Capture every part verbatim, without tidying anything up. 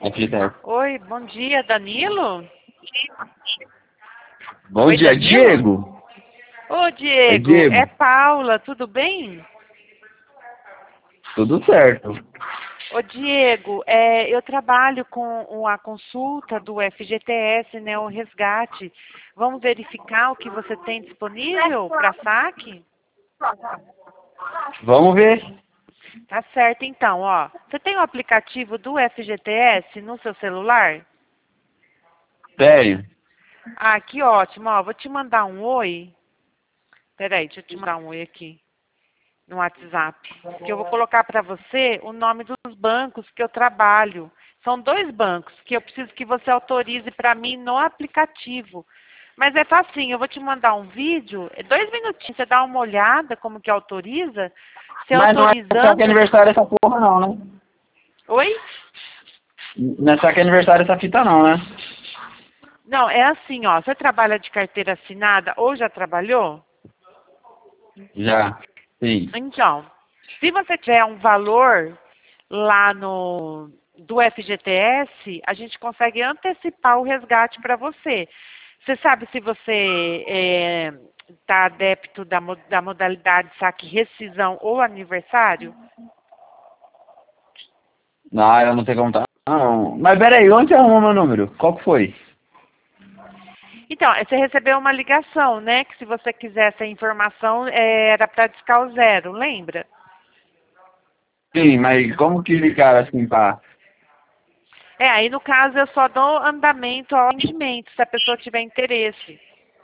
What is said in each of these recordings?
F G T S. Oi, bom dia, Danilo? Bom Oi, dia, Danilo? Diego. Ô, Diego, Diego. é Paula, tudo bem? Tudo certo. Ô, Diego, é, eu trabalho com a consulta do F G T S, né, o resgate. Vamos verificar o que você tem disponível para saque? Vamos ver. Tá certo, então, ó. Você tem o aplicativo do F G T S no seu celular? Sério. Ah, que ótimo, ó. Vou te mandar um oi. Peraí, deixa eu te mandar um oi aqui no WhatsApp. Que eu vou colocar para você o nome dos bancos que eu trabalho. São dois bancos que eu preciso que você autorize para mim no aplicativo. Mas é facinho, eu vou te mandar um vídeo, é dois minutinhos, você dá uma olhada como que autoriza. Você Mas não é saque autorizando... aniversário essa porra não, né? Oi? Não é saque aniversário essa fita não, né? Não, é assim, ó. Você trabalha de carteira assinada ou já trabalhou? Já. Sim. Então, se você tiver um valor lá no do F G T S, a gente consegue antecipar o resgate para você. Você sabe se você está adepto da, mo- da modalidade saque rescisão ou aniversário? Não, eu não sei como tá. Não. Mas peraí, onde você arrumou meu número? Qual que foi? Então, você recebeu uma ligação, né? Que se você quiser essa informação, eh, era para discar o zero, lembra? Sim, mas como que ligaram assim pra... É, aí no caso eu só dou andamento ao atendimento, se a pessoa tiver interesse.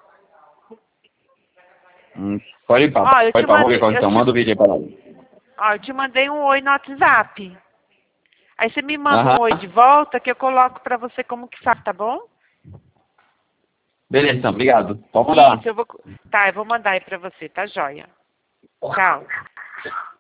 Hum, pode ir pra, Ó, eu pode te ir pra, vamos ver mandei, qual que eu é. te, Manda o vídeo aí pra lá. ó, eu te mandei um oi no WhatsApp. Aí você me manda um Aham. oi de volta que eu coloco pra você como que faz, tá bom? Beleza, então, obrigado. Pode mandar. Isso, eu vou. Tá, eu vou mandar aí pra você, tá joia? Tchau.